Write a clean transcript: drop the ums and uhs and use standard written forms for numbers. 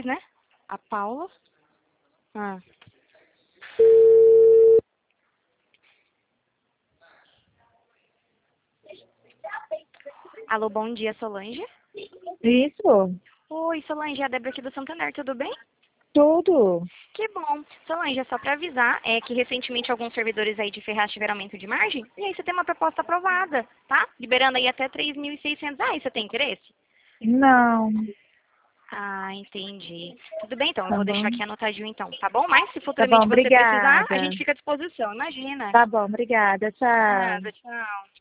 2, né? A Paula. Ah. Alô, bom dia, Solange. Isso, Oi, Solange, é a Débora aqui do Santander, tudo bem? tudo. Que bom. Solange, é só para avisar que recentemente alguns servidores aí de Ferraz tiveram aumento de margem, e aí você tem uma proposta aprovada, tá? Liberando aí até R$ 3.600. Você tem interesse? Não, Ah, entendi. Tudo bem, então. Eu tá vou deixar bom. aqui anotadinho, então. Tá bom? Mas se Tá bom, futuramente você precisar, a obrigada. gente fica à disposição. Imagina. Tá bom, obrigada. Tchau. Nada, tchau.